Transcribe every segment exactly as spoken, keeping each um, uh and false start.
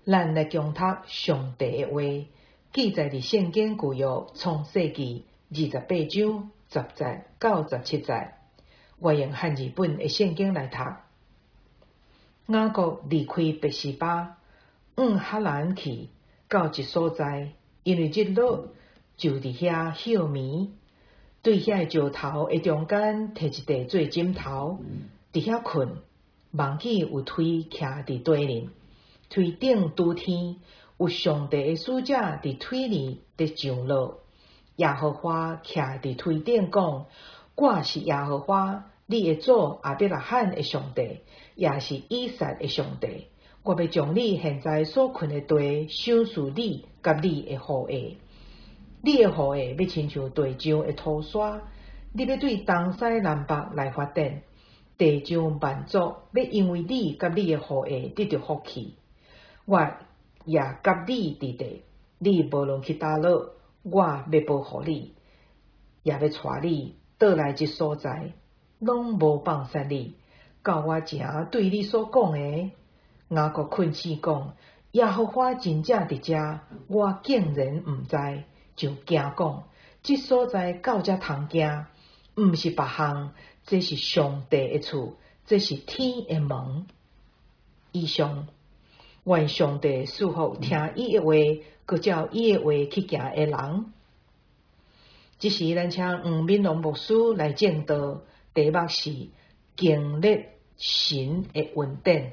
咱来强读上帝的话，记载伫圣经旧约创世纪二十八章十节到十七节。我用汉字本的圣经来读。雅各离开别是巴，往哈兰去，到一所在，因为日落就伫遐休眠。对遐石头的中间摕一块做枕头，伫遐困。梦见有推徛伫地面，推顶拄天，有上帝的使者伫推里伫上落。耶和华徛伫推顶讲：我是耶和华，你的祖亚伯拉罕的上帝，也是以撒的上帝。我要将你现在所困的地赏赐你甲你的后裔。你的后裔要亲像地上的土沙，你要对东西南北来发展。地上万族要因为你甲你的后裔得到福气。我也甲你伫地，你无论去倒落，我要保护你，也要带你倒来这所在，拢无放杀你。到我正对你所讲的，雅各困醒讲：耶和华真正伫遮，我竟然毋知，就惊讲：这所在到遮通行，毋是别项。这是上帝的厝，这是天的门。以上，愿上帝祝福听伊的话，佮照伊的话去行的人。这时，咱请黄敏龙牧师来正道，题目是经历神的恩典。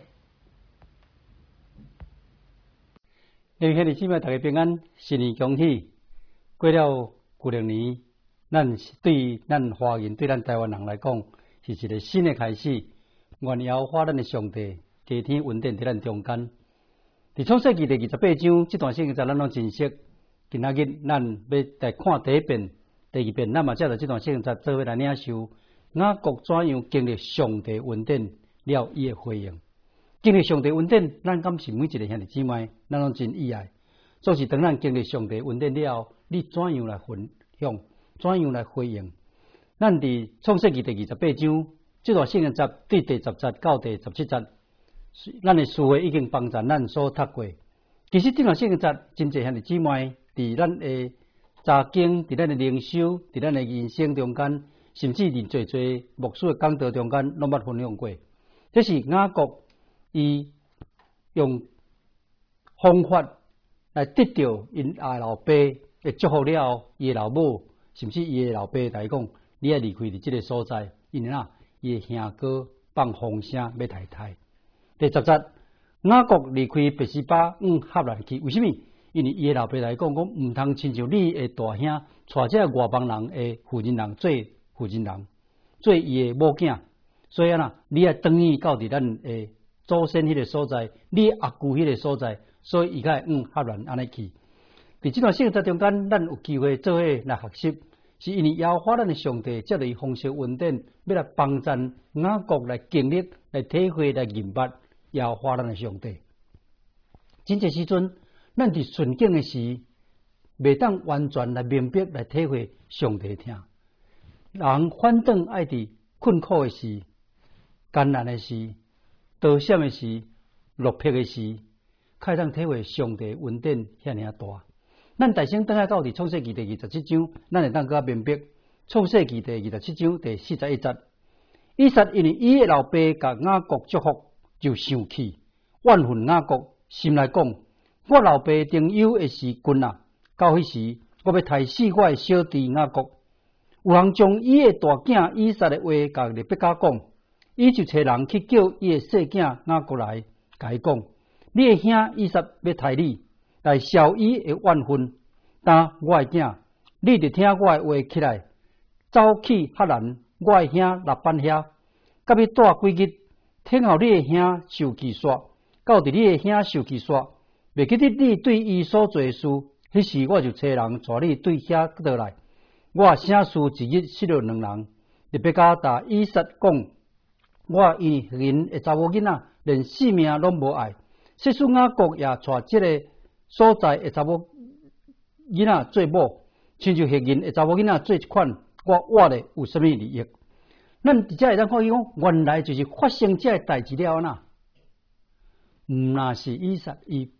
弟兄姊妹，大家平安，新年恭喜！过了旧历年。咱对咱华人、对咱台湾人来讲，是一个新的开始。愿耶和华咱的上帝加添恩典伫咱中间。伫创世纪第二十八章这段圣经，咱拢真熟。今仔日咱要来看第一遍、第二遍，咱嘛才着这段圣经做伙来领受。雅各怎样经历上帝恩典了伊的回应？经历上帝恩典，咱敢是每一个兄弟姊妹，咱拢真意爱。总是当咱经历上帝恩典了，你怎样来分享？怎样来回应？咱伫创世纪第二十八章这段圣经集对第十节到第十七节，咱的思维已经帮助咱所读过。其实这段圣经集真侪兄弟姊妹伫咱的查经、伫咱的灵修、伫咱的人生中间，甚至伫侪侪牧师的讲道中间，拢捌分享过。这是雅各伊用方法来得到因爱老爸的祝福了后，伊的老母。甚至伊的老爸来讲，你要离开伫这个所在，因为啊，伊的兄哥放风声要太太。第十节，雅各离开别是巴往哈兰去，为什么？因为伊的老爸来讲，讲毋通亲像你的大兄，带这外邦人的负责人做负责人，做伊的某囝。所以啊，你要等于到伫咱的祖先迄个所在，你阿舅迄个所在，所以伊才会往哈兰安尼去。伫这段圣经中间，咱有机会做伙来学习，是因为耶和华咱的上帝接来丰盛恩典，要来帮助雅各来经历、来体会、来明白耶和华咱的上帝。真侪时阵，咱伫顺境的时，未当完全来明白、来体会上帝听。人反正爱伫困苦的时、艰难的时、刀险的时、落魄的时，才会当体会上帝恩典遐尔大。咱大声等下到伫创世纪第二十七章，咱会当更加明白。创世纪第二十七章第四十一节，以撒因为伊的老爸甲雅各祝福，就生气，怨恨雅各，心内讲：我老爸丁忧的是君啊！到迄时，我要杀死我的小弟雅各。有人将伊的大囝以撒的话甲利百加讲，伊就找人去叫伊的细囝雅各来，甲伊讲：你的兄以撒要杀你。来消伊的怨恨，但我的囝，你得听我的话起来，走去哈兰，我的兄拉班遐，甲你带几日，听候你的兄受气煞，到伫你的兄受气煞，袂记得你对伊所做的事，迄时我就找人带你对遐倒来。我省事一日失了两人，特别甲打以撒讲，我因因的查某囡仔连性命拢无爱，即使雅各也带即个。所在的查某囡仔做某，亲像迄人的查某囡仔做一款，我活咧有啥物利益？咱伫遮会当看伊讲，原来就是发生这代志了呐。毋那是以撒伊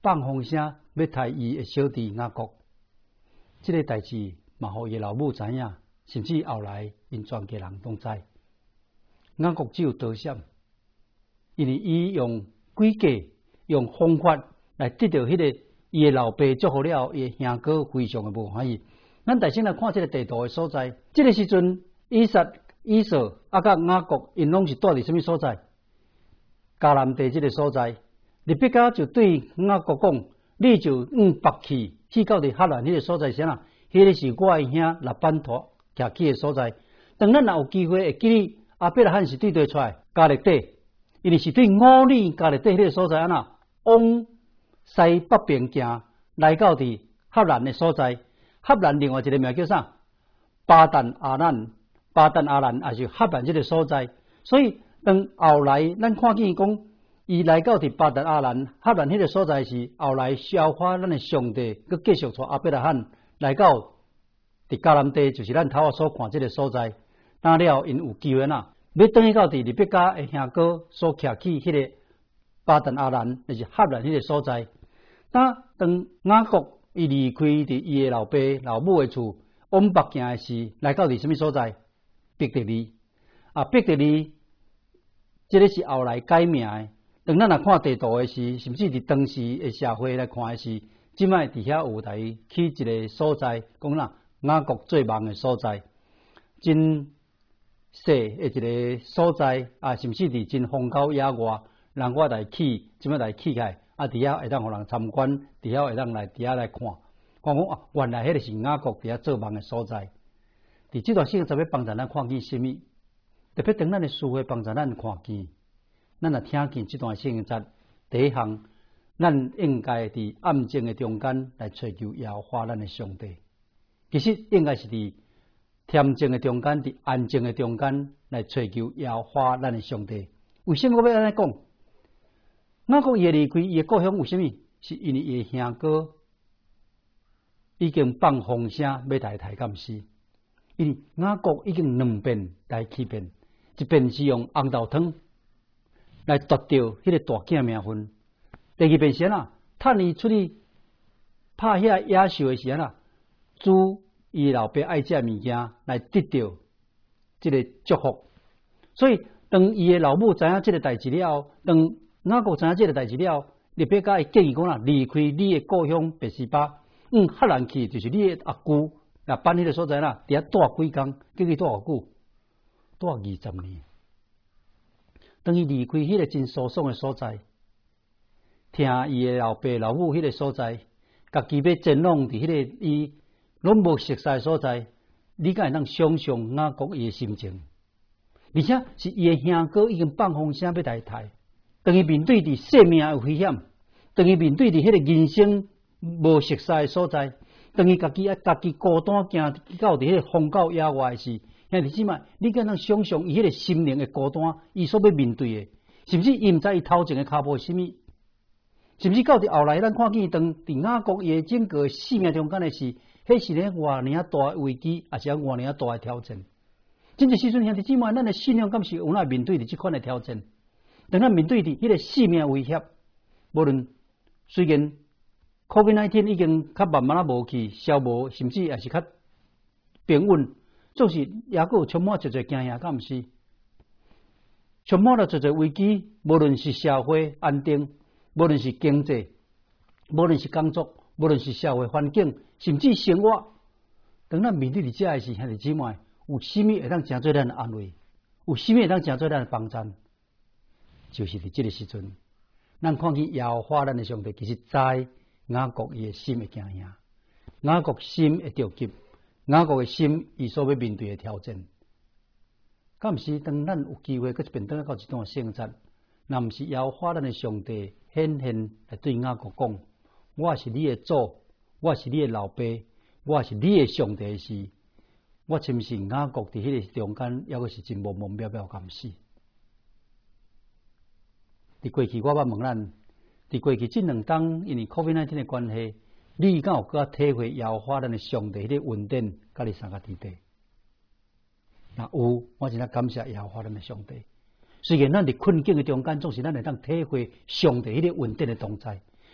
放风声要杀伊的小弟雅各。这个代志嘛，互伊老母知影，甚至后来因全家人拢知。雅各只有逃闪，因为伊用诡计、用方法来得到迄个伊的老爸祝福了，伊的兄哥非常的无欢喜。咱大先来看这个地图的所在，这个时阵以撒、以扫啊，甲雅各因拢是住伫什么所在？迦南地这个所在，利百加就对雅各讲：“你就往北去，去到伫哈兰迄个所在啥啦？迄个是我的兄拉班托徛起的所在。当咱若有机会会记哩，阿伯拉罕是对对出来加勒底，因为是对五里加勒底迄个所在安那往西北边行，来到伫哈兰的所在。哈兰另外一个名叫啥？巴旦阿兰，巴旦阿兰也是哈兰这个所在。所以当后来咱看见讲，伊来到伫巴旦阿兰，哈兰迄个所在是后来消化咱的上帝，佮继续带阿伯拉罕来到伫迦南地，就是咱头下所看这个所在。当了因有机会呐，要等于到伫利百加的兄哥所徛起迄个巴旦阿兰，就是哈兰迄个所在。当当雅各伊离开伫伊的老爸老母的厝，往北行的时，来到伫什么所在？伯特利啊，伯特利，这个是后来改名的。当咱来看地图的时，甚至伫当时的社会来看的时，即摆伫遐有来起一个所在，讲啦，雅各最忙的所在，真细的一个所在啊，甚至伫真荒郊野外，人我来起，即摆来起起来。啊！伫遐会当互人参观，伫遐会当来伫遐来看，看讲啊，原来迄个是雅各伫遐做梦的所在。伫这段时间，就要帮助咱看见什么？特别当咱的思维帮助咱看见，咱若听见这段圣节，第一项，咱应该伫暗静的中间来追求耶和华咱的上帝。其实应该是伫恬静的中间，伫安静的中间来追求耶和华咱的上帝。为什么我要安尼讲？雅各伊离开伊的故乡有啥物？是因为伊的兄哥已经放风声要来抬监视。因为雅各已经两遍来起变，一遍是用红豆汤来夺掉迄个大囝命分，第二遍是啦，趁伊出去拍遐野兽的时阵啦，煮伊老爸爱食物件来得到这个祝福。所以当伊的老母知影这个代志了后，当雅各知影这个代志了，利百加会建议讲啦，离开你的故乡别是巴，嗯，哈兰去就是你的阿姑，那搬迄个所在啦，伫遐住几工，叫伊住偌久，住二十年。当伊离开迄个真舒爽的所在，听伊的老爸老母迄个所在，家己要前往伫迄个伊拢无熟悉的所在，你敢会当想象雅各伊的心情？而且是伊的兄哥已经放风声要来杀。当伊面对伫生命有危险，当伊面对伫迄个人生无熟悉的所在，当伊家己啊家己孤单行到伫迄个荒郊野外时，兄弟姊妹，你敢能想象伊迄个心灵的孤单，伊所要面对的，甚至伊毋知伊头前的骹步是啥物，甚至到伫后来，咱看见当伫雅各伊整个生命中间的事，迄是咧偌尔大的危机，也是偌尔大的挑战。真正时阵，兄弟姊妹，咱的信仰敢是有哪面对伫即款的挑战？当咱面对伫迄个生命威胁，无论虽然 COVID 十九 已经较慢慢啊无去消磨，甚至也是较平稳，总是也阁有充满一侪惊吓，敢毋是？充满了一侪危机，无论是社会安定，无论是经济，无论是工作，无论是社会环境，甚至生活，当咱面对伫遮个时，兄弟姊妹，有啥物会当诚做咱的安慰？有啥物会当诚做咱的帮衬？就是伫即个时阵，咱看见耶和华咱的上帝，其实知雅各伊的心会惊吓，雅各心会着急，雅各的心伊所要面对的挑战。敢毋是当咱有机会，搁一遍等到一段圣节，若毋是耶和华咱的上帝显现来对雅各讲：我是你的主，我是你的老爸，我是你的上帝时，我深信雅各伫迄个中间，抑阁是真懵懵渺渺，敢毋是？伫过去，我捌问咱，伫过去这两冬，因为 COVID 十九 的关系，你敢有搁体会耶和华咱的上帝迄个恩典，甲你三个伫地？若有，我真正感谢耶和华咱的上帝。虽然咱伫困境的中间，总是咱会当体会上帝迄个恩典的同在。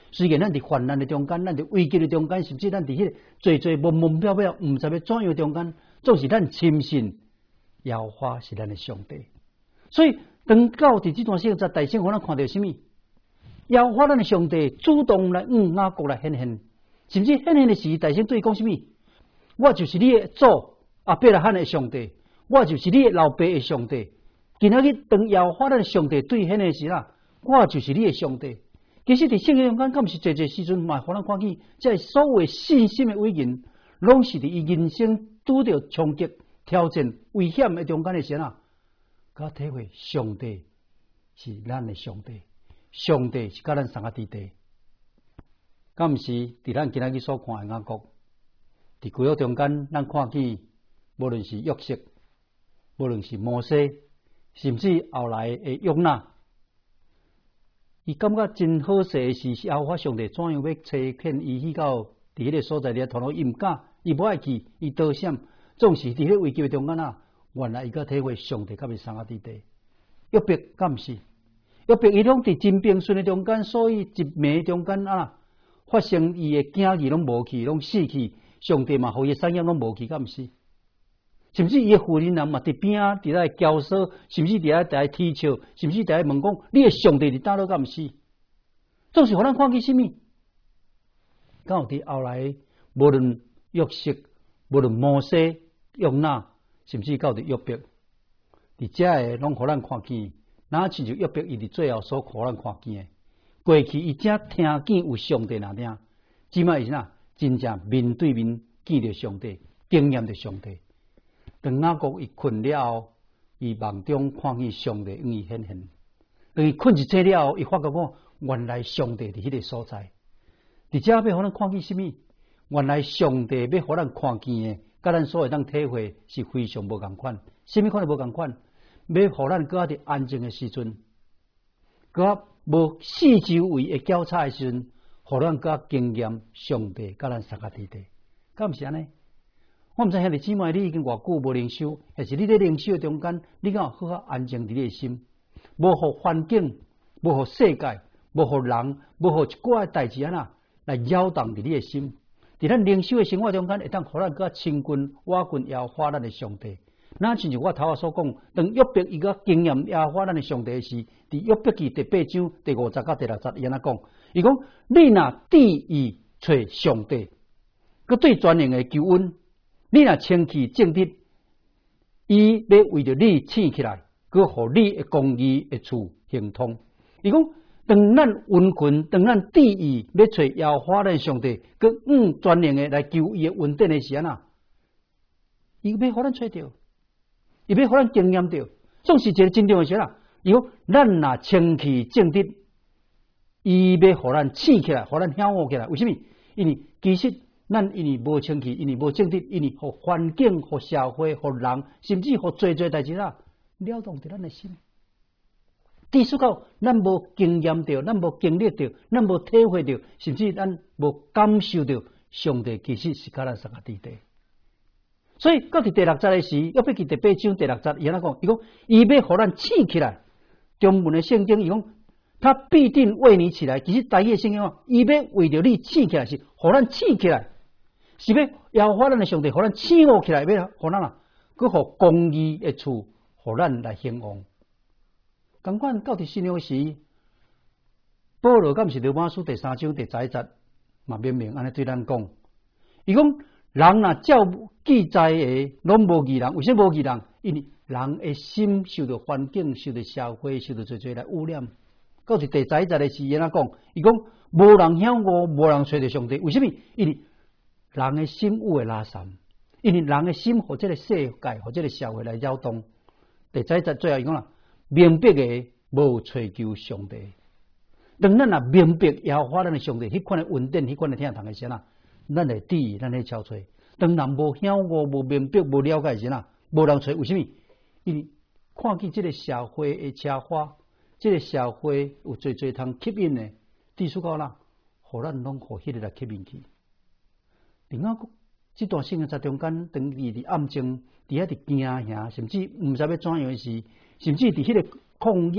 虽然咱伫患难的中间，咱伫危机的中间，甚至咱伫迄个最最懵懵飘飘、毋知要怎样中间，总是咱深信耶和华是咱的上帝。所以当到伫这段时间，在大圣互咱看到什么？耶和华咱的上帝主动来向雅各来显现，甚至显现的时，大圣对伊讲什么？我就是你的主，阿伯拉罕的上帝，我就是你的老爸的上帝。今仔日当耶和华咱的上帝对显现时啦，我就是你的上帝。其实伫圣经中间，敢毋是侪侪时阵嘛，互咱看见，即所有信心的伟人，拢是伫伊人生拄着冲击、挑战、危险的中间的时啊，甲体会上帝是咱的上帝，上帝是甲咱相合伫地。敢毋是伫咱今仔日所看的雅各，伫旧约中间，咱看见无论是约瑟，无论是摩西，甚至后来的约拿。伊感觉真好势的是，耶和华上帝怎样要差遣伊去到伫迄个所在咧，头路伊毋敢，伊无爱去，伊躲闪，总是伫迄个危机的中间啊。原来伊个体会上帝甲伊相合伫地。约伯敢毋是？约伯伊拢伫真平顺的中间，所以一暝中间啊，发生伊的囝儿拢无去，拢死去。上帝嘛，互伊的产业拢无去，敢毋是？甚至伊的妇人人嘛，伫边啊，伫咧交涉，甚至伫咧伫咧啼笑，甚至伫咧问讲：你的上帝伫倒落，敢毋是？总是互咱看见什么？敢有伫后来，无论约瑟，无论摩西、约拿，甚至到伫约伯，伫遮个拢互咱看见。哪亲像约伯伊伫最后所互咱看见的，过去伊只听见有上帝那听，即摆是哪？真正面对面见着上帝，经验着上帝。当雅各伊困了后，伊梦中看见上帝向伊显现。当伊困一醒了后，伊发觉讲，原来上帝伫迄个所在。伫遮要互咱看见什么？原来上帝要互咱看见的，甲咱所会当体会是非常无共款。什么款无共款？要互咱搁伫安静的时阵，搁无四周围的交叉的时阵，互咱搁经验上帝甲咱相合伫地。敢毋是安尼？我毋知兄弟姊妹，你已经偌久无灵修，还是你在灵修中间，你敢有好好安静伫你的心，无互环境，无互世界，无互人，无互一寡代志啊呐来扰动伫你的心。伫咱灵修的生活中间，会当互咱较亲近、瓦近耶和华咱的上帝。那亲像我头下所讲，当约伯伊个经验耶和华咱的上帝时，伫约伯记第八章第五十到第六十，伊安怎讲？伊讲：你若注意找上帝，佮对全能的救恩。你若清气正直，伊要为着你醒起来，佮互你的公义的处行通。伊讲，当咱温困，当咱注意要找耶和华咱上帝，佮嗯全能的来求伊的恩典的时阵啊，伊要互咱找着，伊要互咱经验着，总是一个真正的时啦。伊讲，咱若清气正直，伊要互咱醒起来，互咱晓悟起来。为什么？因为其实。咱因为无清气，因为无正直，因为互环境、互社会、互人，甚至互做做代志啦，撩动着咱的心。至少到咱无经验着，咱无经历着，咱无体会着，甚至咱无感受着，上帝其实是甲咱相合伫地。所以到伫第六节的时，约伯记第八章第六节，伊安怎讲？伊讲，伊要互咱醒起来。中文的圣经伊讲。他必定为你起来。其实台语的圣经讲，伊要为着你醒起来，是互咱醒起来。是要耶和华咱的上帝，互咱醒悟起来，要互咱啊，佮互公义的处，互咱来兴旺。同款到伫新约时，保罗敢毋是罗马书第三章第十一节嘛明明安尼对咱讲，伊讲人若照记载的拢无义人，为什么无义人？因为人的心受到环境、受到社会、受到侪侪来污染。到伫第十一节的时，伊安怎讲？伊讲无人晓悟，无人找到上帝，为什么？因为人的心有会拉散，因为人的心和这个世界、和这个社会来扰动。第十一节最后伊讲啦，明白的无追求上帝。当咱若明白耶和华咱的上帝，迄款的恩典，迄款的听堂的时啊，咱会注意，咱会敲找。当人无晓悟、无明白、无了解时啊，无人找，为什么？因为看见这个社会的车花，这个社会有侪侪通吸引的，至少到啦，互咱拢互迄个来吸引去。另外，这段时间在中间，当伊伫暗静，伫遐伫惊吓，甚至毋知要怎样时，甚至伫迄个旷野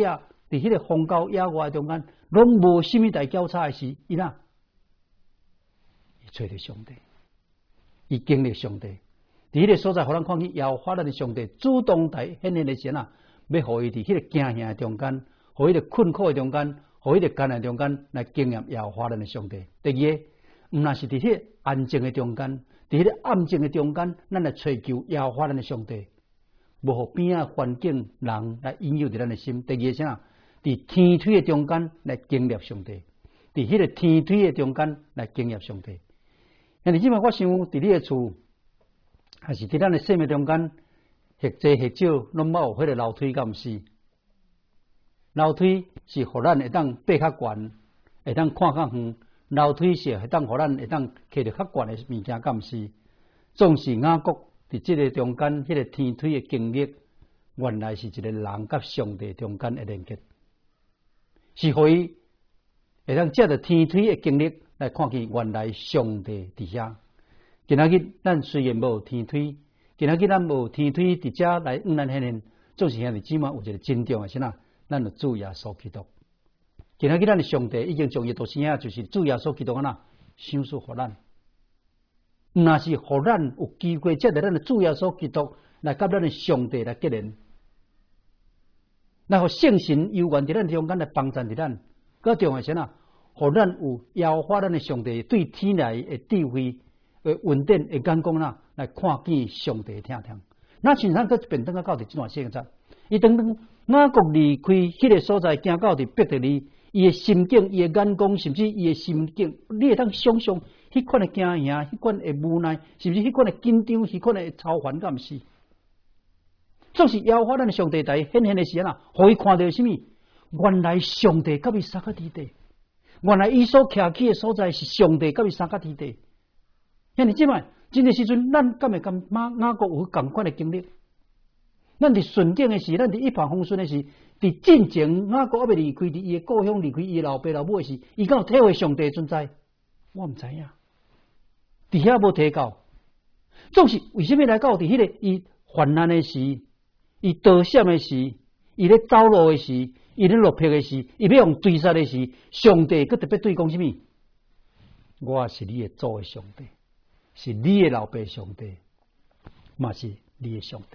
伫迄个荒郊野外中间，拢无甚物大交叉的时，伊哪？伊找着上帝，伊经历上帝。伫迄个所在，互咱看见耶和华咱的上帝主动来显现的时啊，要互伊伫迄个惊吓的中间，互迄个困苦的中间，互迄个艰难中间来经验耶和华咱的上帝。第二个，毋若是伫迄个安静的中间，伫迄个暗静的中间，咱来追求耶和华咱的上帝。无互边仔环境人来引诱着咱的心。第二啥？伫天梯的中间来经历上帝，伫迄个天梯的中间来经历上帝。因为即摆我想伫你的厝，还是伫咱的生命中间，或多或少拢冇有迄个楼梯，敢毋是？楼梯是互咱会当爬较悬，会当看较远。楼梯是会当互咱会当摕着较悬的物件，敢毋是？总是雅各伫即个中间，迄个天梯的经历，原来是一个人甲上帝中间的连接，是互伊会当借着天梯的经历来看见原来上帝伫遐。今仔日咱虽然无天梯，今仔日咱无天梯伫遮来向咱显现，总是兄弟姊妹有一个真重的是哪？咱就主耶稣基督。今仔日咱的上帝已经将伊道生啊，就是主耶稣基督安那赏赐互咱。若是互咱有机会借着咱的主耶稣基督来甲咱的上帝来结连，来互圣神悠然伫咱中间来帮助伫咱。更重要是哪？互咱有耶和华咱的上帝对天来的智慧、的稳定、的眼光啦，来看见上帝听听。那像咱搁变等到到伫即段现在，伊等等雅各离开迄个所在，行到伫伯特利，伊的心境、伊的眼光，甚至伊的心境，你会当想象迄款的惊吓、迄款的无奈，甚至迄款的紧张、迄款的操烦，敢毋是？总是耶和华咱的上帝在显现的时啊，互伊看到什么？原来上帝甲伊三角地地，原来伊所徛起的所在是上帝甲伊三角地地。因为即摆真个时阵，咱敢会感雅各有共款的经历？咱伫顺境的时，咱伫一帆风顺的时，伫进前雅各还未离开伫伊的故乡，离开伊的老爸老母的时，伊敢有体会上帝的存在？我毋知影，伫遐无提到。总是为什么来到伫迄个伊患难的时，伊倒险的时，伊咧走路的时，伊咧落魄的时，伊要用追杀的时，上帝佮特别对讲什么？我是你的主的上帝，是你的老爸上帝，嘛是你的上帝。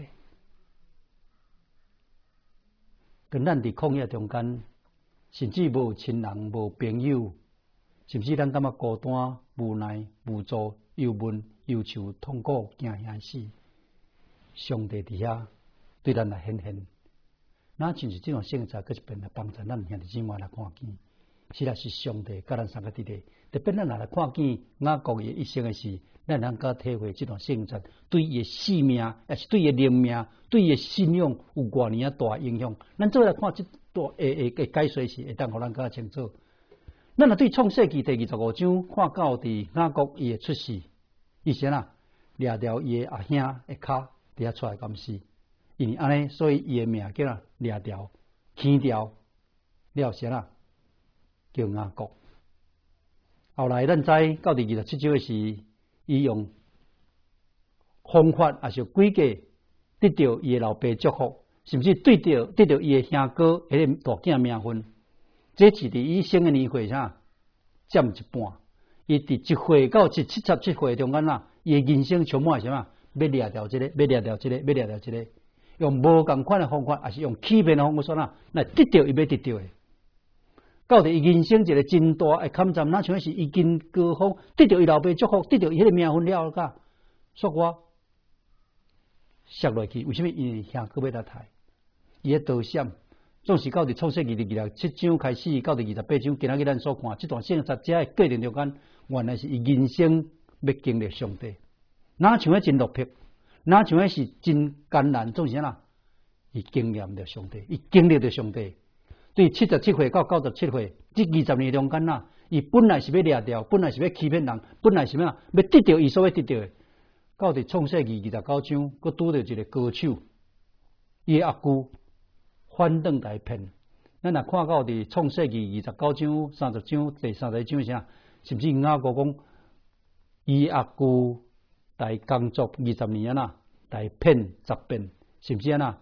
跟咱伫旷野中间，甚至无亲人、无朋友，甚至咱感觉孤单、无奈、无助、忧闷、忧愁、痛苦、惊吓死，上帝伫遐对咱来显现。那就是这种性质，佮一边来帮助咱兄弟姊妹来看见，是啦是上帝甲咱三个伫咧。特别咱来看见雅各伊一生的事，咱能够体会这种性质对伊的性命，也是对伊的灵命、对伊的信仰有偌尼啊大影响。咱做来看这段诶诶解说时，会当互咱更加清楚。咱若对创世纪第二十五章看到伫雅各伊的出世，伊先啊掠掉伊的阿兄的骹，伫遐出来敢是？因为安尼，所以伊的名叫啊掠掉、牵掉了先啊，叫雅各。后来咱知到第二十七章的时，伊用方法也是规矩得到伊的老爸祝福，甚至对着得到伊的兄哥迄个大囝名分。这是伫伊生的年岁啥占一半。伊伫一岁到七七十七岁中间啦，伊的人生充满什么？要掠掉这个，要掠掉这个，要掠掉这个，用无共款的方法，也是用欺骗的方法说啦，来得到伊要得到的。到底伊人生一个真大的坎站，那像是伊经高峰得到伊老爸祝福，得到伊迄个名分了噶，说我摔落去，为什么？因为兄哥要来抬，伊个道险，总是到伫创世纪第二十七章开始，到第二十八章，今仔日咱所看这段性质者的过程中间，原来是伊人生要经历上帝，哪像迄真落魄，哪像迄是真艰难，总是哪？伊经验着上帝，伊经历着上帝。对七十七岁到九十七岁，这二十年中间呐，伊本来是要掠掉，本来是要欺骗人，本来是咩？要得到伊所要得到的。到伫创世纪二十九章，佮拄到一个高手，伊阿舅反转来骗。咱若看到伫创世纪二十九章、三十章、第三十章啥，甚至雅各讲，伊阿舅来工作二十年啊啦，来骗十遍，甚至啊啦，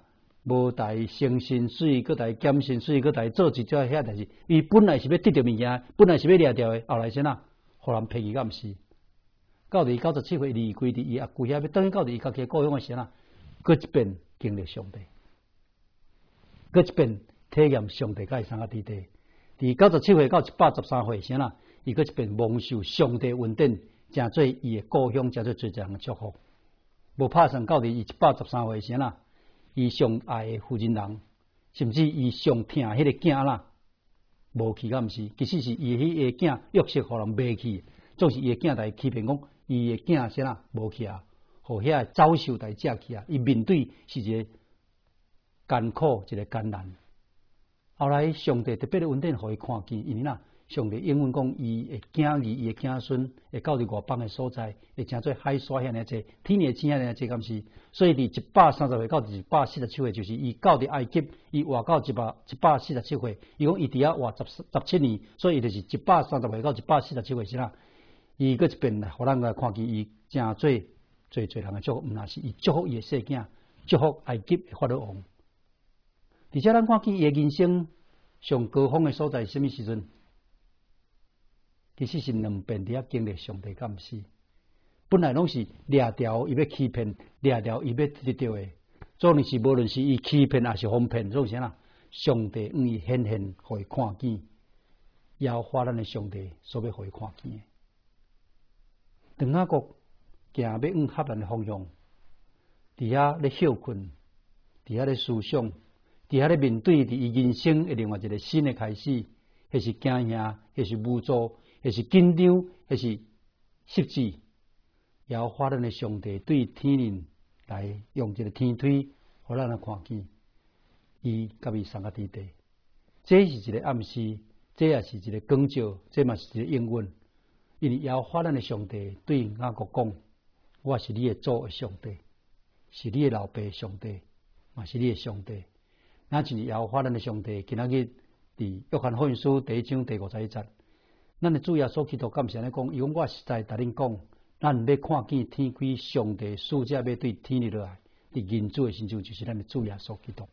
无来生薪水，搁来减薪水，搁来做一桩遐代志。伊本来是要得到物件，本来是要掠掉的，后来先啊，互人骗去敢毋是？到伫九十七岁离开伫伊阿姑遐，要等于到伫伊家己故乡的时啊，搁一遍经历上帝，搁一遍体验上帝甲伊三个伫地。伫九十七岁到一百十三岁时啊，伊搁一遍蒙受上帝恩典，诚做伊的故乡，诚做最人的祝福。无拍算到伫伊一百十三岁时啊，伊上爱的负责人，甚至伊上疼迄个囝啦，无去敢毋是？其实是伊迄个囝约瑟互人卖去，总是伊个囝来欺骗讲。伊个囝先啊无去啊，互遐走兽来食去啊！伊面对是一个艰苦，一个艰难。后来上帝特别的恩典，互伊看见，因为呐，上帝应允讲，伊会囝儿、伊个囝孙会到伫外邦的所在，会诚做海沙遐尼济，天的星遐尼济，敢是？所以伫一百三十岁到一百四十七岁，就是伊到伫埃及，伊活到一百一百四十七岁。伊讲伊伫遐活十十七年，所以伊就是一百三十岁到一百四十七岁是啦。伊搁一遍来，互咱来看见伊诚做最最人的祝福，毋那是伊祝福伊的细囝，祝福埃及的法老王。而且咱看见伊的人生上高峰的所在是甚物时阵？其实是两遍伫遐经历上帝，敢毋是？本来拢是掠条伊要欺骗，掠条伊要得到的。总是无论是伊欺骗还是哄骗，总是啦，上帝用伊显现，互伊看见，要发咱的上帝所要互伊看见的。长雅各行要往合咱的方向，伫遐咧休困，伫遐咧思想，伫遐咧面对伫伊人生的另外一个新的开始，迄是惊吓，迄是无助，迄是紧张，迄是失志。要发咱的上帝对天人来用一个天推，互咱来看见，伊甲伊三个伫地，这是一个暗示，这也是一个光照，这嘛是一个应允。因为要发咱的上帝对雅各讲：我是你的主的上帝，是你的老爸上帝，嘛是你的上帝。那就是要发咱的上帝。今仔日伫约翰福音书第一章第五十一节，咱的主耶稣基督敢是安尼讲？伊讲我实在甲恁讲，咱要看见天开，上帝使者要对天日落来，伫人子的身上就是咱的主耶稣基督。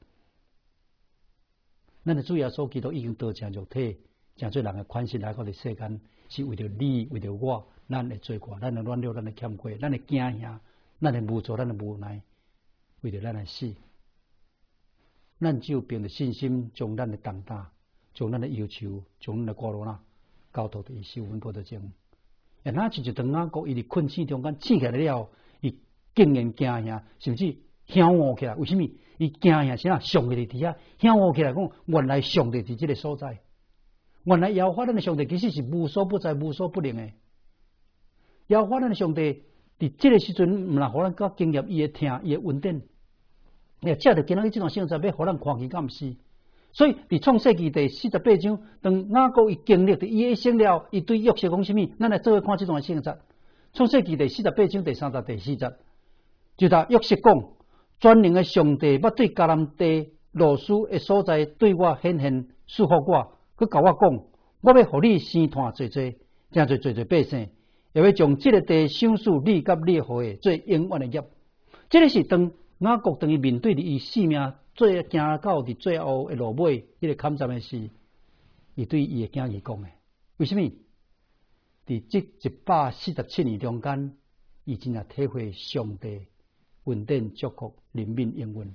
咱的主耶稣基督已经道成肉体，诚做人的款式来到伫世间。是为着你，为着我，咱的罪过，咱的软弱，咱的欠过，咱的惊吓，咱的无助，咱的无奈，为着咱的死，咱只有凭着信心，将咱的重担，将咱的忧愁，将咱的过路呐，交托伫伊受恩报的前。然后就就当雅各伊伫困境中间醒起来了，伊竟然惊吓，甚至响悟起来。为什么？伊惊吓是啊，上帝伫遐响悟起来，讲原来上帝伫这个所在。原来耶和华咱的上帝其实是无所不在、无所不能的。耶和华咱的上帝伫这个时阵，毋但互咱较经验伊的听、伊的恩典，也借着今仔日这段性质，要互咱看见敢毋是？所以伫创世纪第四十八章，当雅各伊经历伫伊一生了，伊对约瑟讲什么？咱来做伙看这段性质。创世纪第四十八章第三十、第四节，就答约瑟讲：全能的上帝捌对迦南地罗斯的所在对我显现，束缚我。佮甲我讲，我要互你生团做做，诚做做做百姓，也要将这个地赏赐你甲你后裔做永远的业。这个是当雅各当伊面对伊性命最惊到伫最后的落尾，迄个坎站的事，伊对伊的囝儿讲的。为什么？伫这一百四十七年中间，伊真正体会上帝恩典祝福人民应允。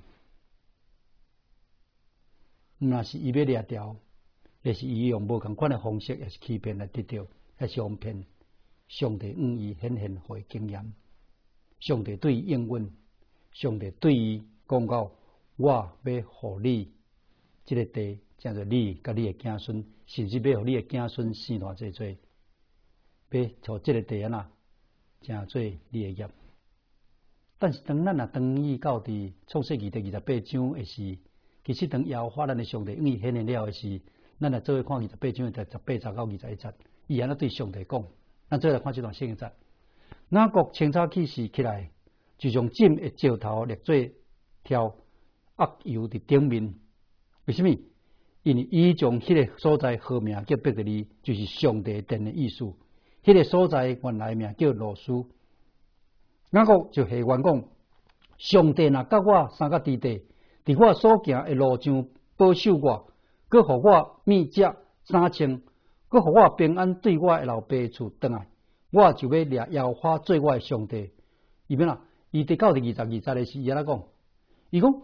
那是伊要掠掉。也是伊用无共款的方式，也是欺骗来得到，还是哄骗。上帝用伊显现互伊经验，上帝对伊应允，上帝对伊讲到：我要互你这个地，叫做你甲你的子孙，甚至要互你的子孙生偌济济，要从这个地啊呐，成做你的业。但是当咱啊当伊到伫创世纪第二十八章的时，其实当耶和华咱的上帝用伊显现了的时。咱来做伙看二十八章的十八节到二十一节，伊安尼对上帝讲。咱做来看这段圣经。雅各清早起时起来，就将枕的石头捏做条压油伫顶面。为什么？因为伊将迄个所在号名叫伯特利，就是上帝殿的意思。迄个所在原来名叫罗斯。雅各就下愿讲：上帝若甲我三个弟弟， 伫我所行的路上保守我，佮互我面食三清，佮互我平安对我的老爸厝转来，我就要掠耶和华做我的上帝。伊咩啦？伊伫到第二十二节的时，伊安怎讲？伊讲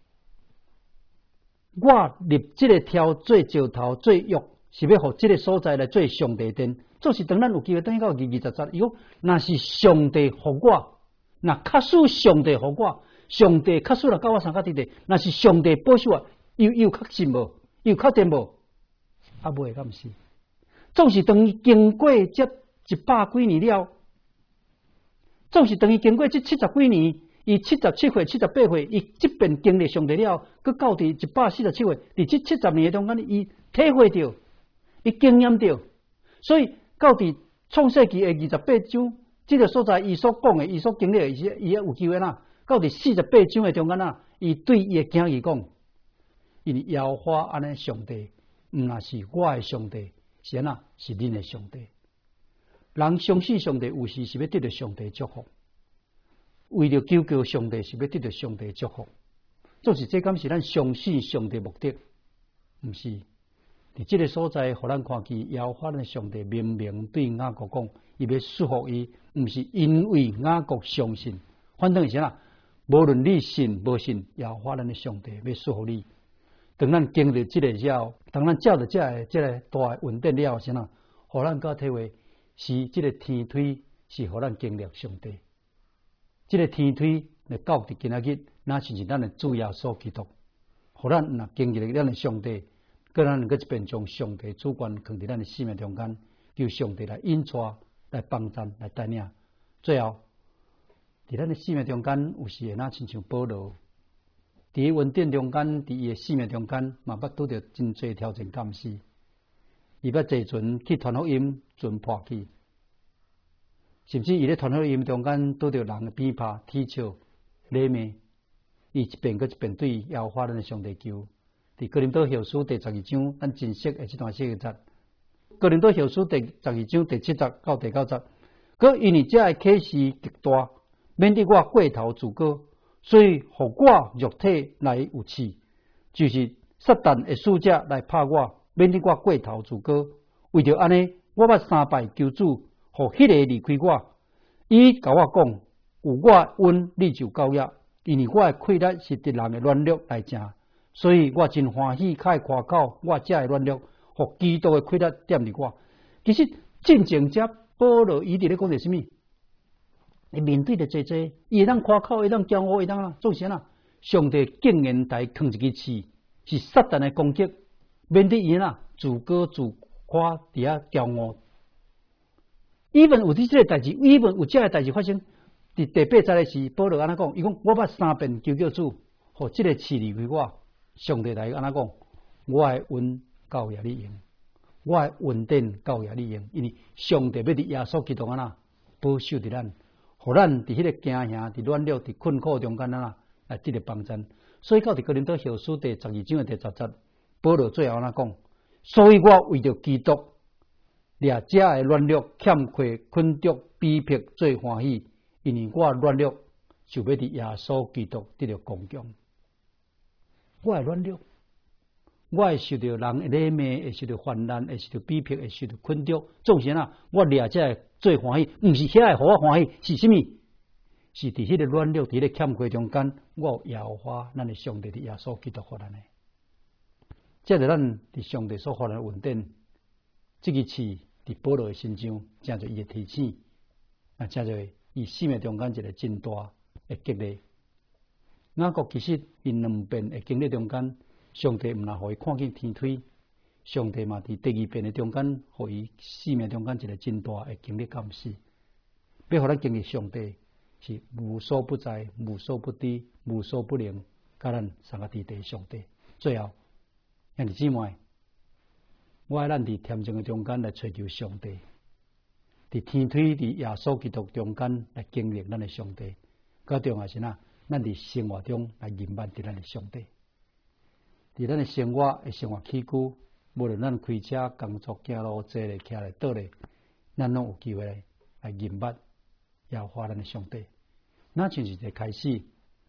我立即个条做石头做约，是要互即个所在来做上帝殿。就是当咱有机会等到第二十节，伊讲若是上帝互我，若确实上帝互我，上帝确实来教我三角地地，若是上帝保守我，又又确信无？又确定无？啊，袂敢是？总是等于经过这一百几年了，总是等于经过这七十几年。伊七十七岁、七十八岁，伊即便经历上帝了，佮到伫一百四十七岁，伫这七十年中间，伊体会到，伊经验到，所以到伫创世纪的二十八章，这个所在，伊所讲的，伊所经历的，伊伊有机会啦。到伫四十八章的中间啦，伊对伊的囝儿讲，因为耶和华安尼上帝，毋若是我的上帝，是安那是恁的上帝。人相信上帝，有时是要得到上帝祝福。为了求告上帝，是要得到上帝祝福，就是这敢是咱相信上帝目的，毋是？伫这个所在，互咱看见耶和华的上帝明明对雅各讲，伊要束缚伊，毋是因为雅各相信，反正是啦，无论你信无信，耶和华咱的上帝要束缚你。当咱经历这个了，当咱照着这个这个大稳定了，是啦，互咱个体会是这个天推，是互咱经历上帝。这个天推来到伫今仔日，那是是咱的主耶稣基督，互咱若经历了咱的上帝，个咱能够一边将上帝主权放伫咱的生命中间，求上帝来引带、来帮助、来带领。最后，伫咱的生命中间，有时会那亲像保罗，伫稳定中间，伫伊的生命中间，嘛捌拄着真侪挑战敢死，伊捌坐船去传福音，船破去。甚至伊咧传福音中间拄着人鞭拍、踢笑、勒骂，伊一遍搁一遍对耶和华咱的上帝求。伫哥林多后书第十二章，咱真熟的这段细节。哥林多后书第十二章第七节到第九节，搁因为这个启示极大，免得我过头自高，所以互我肉体来有刺，就是撒旦的使者来拍我，免得我过头自高。为着安尼，我捌三拜求主。互迄个离开我，伊甲我讲，有我恩，你就够了。因为我的气力是敌人的软弱来成，所以我真欢喜，开夸口，我这的软弱，互基督的气力踮伫我。其实真正者保罗伊伫咧讲着什么？伊面对着这这，伊会当夸口，会当骄傲，会当啦，做啥啦？上帝竟然来放一支刺，是撒旦的攻击，免得伊啦自高自夸，伫遐骄傲。伊文有伫这个代志，伊文有这个代志发生。伫第八节的时，保罗安怎讲？伊讲我捌三遍求叫主，互这个刺离开我。上帝来安怎讲？我的恩够也你用，我的恩典够也你用。因为上帝要伫耶稣基督安那保守伫咱，互咱伫迄个惊吓、伫软弱、伫困苦中间安那来得到帮助。所以到伫哥林多后书第十二章的第十节，保罗最后安怎讲？所以我为着基督。掠者的软弱、欠缺、困窘、逼迫最欢喜，因为我软弱，就要伫耶稣基督得到光荣。我的软弱，我会受到人的勒骂，会受到患难，会受到逼迫，会受到困窘。总是啊，我掠者最欢喜，毋是遐个互我欢喜，是啥物？是伫迄个软弱、伫迄个欠缺中间，我有耶和华咱的上帝伫耶稣基督互咱的。这是咱伫上帝所互咱的稳定，这个词。伫保罗的身上，正做伊的提醒，啊，正做伊生命中间一个真大的激励。雅各其实因两遍的经历中间，上帝毋若互伊看见天推，上帝嘛伫第二遍的中间，互伊生命中间一个真大的经历感死。要互咱经历上帝是无所不在、无所不知、无所不能，甲咱三个地地上帝。最后，兄弟姊妹。我爱咱伫恬静的中间来追求上帝，伫天推伫耶稣基督中间来经历咱的上帝。较重要是哪？咱伫生活中来认识伫咱的上帝。伫咱的生活的生活起居，无论咱开车、工作、行路、坐咧、徛咧、倒咧，咱拢有机会来认识耶和华咱的上帝。那就是一个开始。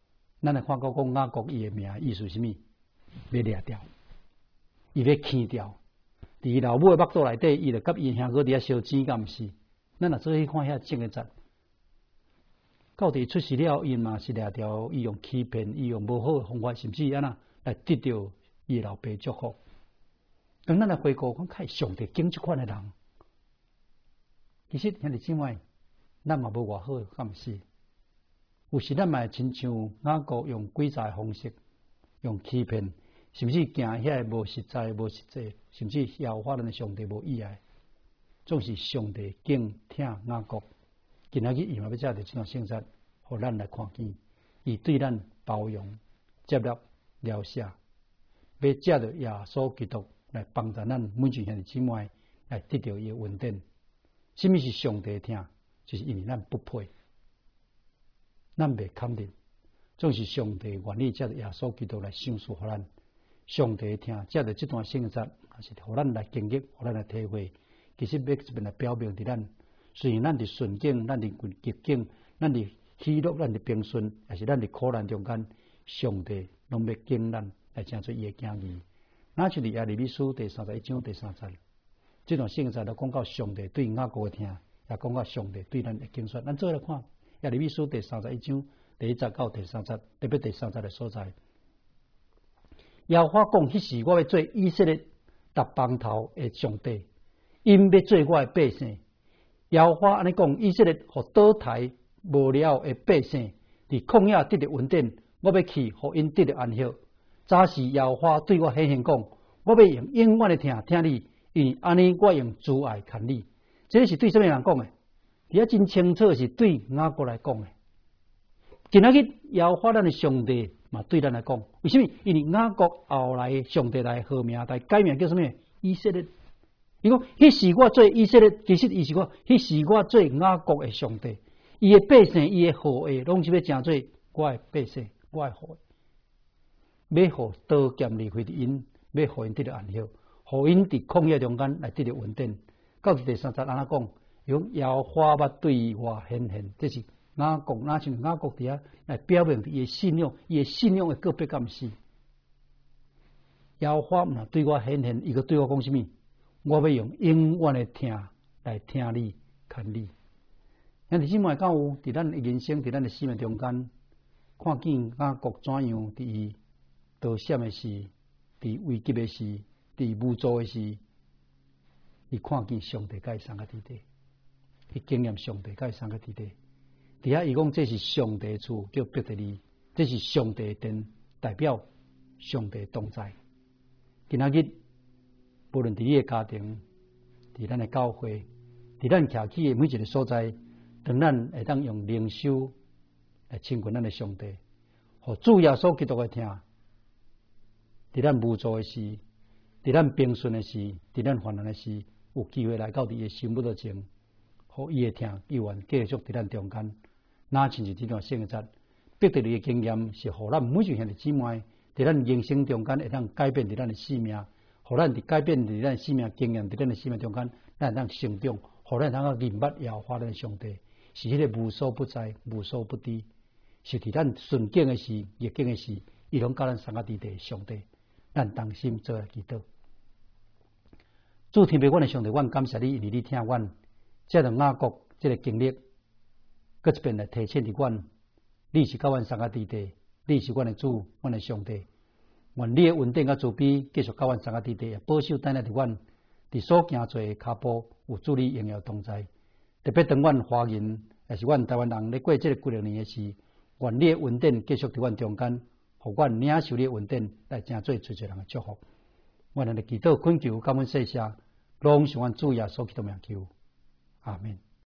咱来看到讲雅各伊的名意思是啥物？要掠掉，伊要牵掉。伫伊老母的腹肚内底，伊就甲伊兄哥伫遐烧钱，敢毋是？咱若做去看遐正个节，到底出事了，伊嘛是掠掉，伊用欺骗，伊用无好的方法，甚至安那来得到伊老爸祝福。当咱来回顾看，看上帝拣即款的人，其实兄弟姊妹，咱嘛无偌好，敢毋是？有时咱嘛亲像雅各用诡诈的方式，用欺骗。甚至行遐无实在、无实际，甚至妖法咱的上帝无意爱，总是上帝敬听雅各。今仔日伊嘛要借着这段圣节，互咱来看见，伊对咱包容、接纳、了解，要借着耶稣基督来帮助咱每一兄弟姊妹来得到伊的恩典。什么是上帝听？就是因为咱不配，咱未肯定，总是上帝愿意借着耶稣基督来赏赐互咱。上帝听，借着这段圣节，也是互咱来经历，互咱来体会。其实要这边来表明伫咱，虽然咱伫顺境，咱伫逆境，咱伫喜乐，咱伫平顺，也是咱伫苦难中间，上帝拢要敬咱来成做伊的囝儿。那就是耶利米书第三十一章第三节，这段圣节都讲到上帝对雅各的听，也讲到上帝对咱的敬选。咱做来看耶利米书第三十一章第一节到第三节，特别第三节的所在。耶和华讲：迄时我要做以色列达邦头的上帝，因要做我的百姓。耶和华安尼讲：以色列互倒台无了的百姓，伫旷野得到恩典，我要去互因得到安息。早时耶和华对我显现讲：我要用永远的听听你，因为安尼我用慈爱看你。这是对什么人讲的？而且真清楚是对雅各来讲的。今仔日耶和华咱的上帝嘛对咱来讲，为什么？因为雅各后来上帝来号名来改名叫什么？以色列。伊讲，迄时我做以色列，其实伊是讲，迄时我做雅各的上帝，伊的百姓，伊的后裔，拢是要成做我的百姓，我的后裔，要互刀剑离开因，要互因得到安息，互因伫旷野中间来得到稳定。到第三节安那讲，用耶和华捌对我显现，这是。雅各哪像雅各伫遐来表明伊的信仰，伊的信仰的个别敢是？耶和华嘛对我显现，伊个对我讲什么？我要用永远的听来听你、看你。兄弟姊妹，敢有伫咱的人生、伫咱的生命中间，看见雅各怎样伫伊逃险的时、伫危急的时、伫无助的时，伊看见上帝甲伊送个伫地，伊经验上帝甲伊送个伫地。伫遐伊讲，这是上帝厝，叫伯特利，这是上帝殿，代表上帝同在。今仔日，无论伫你的家庭，伫咱的教会，伫咱徛起的每一个所在，当咱会当用灵修来亲近咱的上帝，互主耶稣基督的听。伫咱无助的时，伫咱平顺的时，伫咱患难的时，有机会来到伫伊的心目的前，互伊的听，伊愿继续伫咱中间。哪像是这段圣节，伯特利的经验是互咱每一个兄弟姊妹，伫咱人生中间会当改变伫咱的生命，互咱伫改变伫咱的生命经验，伫咱的生命中间，咱会当成长，互咱通认捌耶和华咱的上帝，是迄个无所不在、无所不知，是伫咱顺境的时、逆境的时，伊拢甲咱三个伫地上帝，咱当心做来祈祷。主天父，阮的上帝，阮感谢你，因为你听阮，这个雅各这个经历。搁一遍来提醒伫阮，你是甲阮三个伫地，你是阮的主，阮的上帝。愿你的恩典甲慈悲继续甲阮三个伫地，保守带领伫阮，伫所行做的脚步有主你荣耀同在。特别当阮华人，也是阮台湾人咧过这个几两年的时，愿你的恩典继续伫阮中间，互阮领受你的恩典来成做最最人的祝福。阮来祈祷恳求，感恩谢谢，拢是阮主耶稣基督名求，阿门。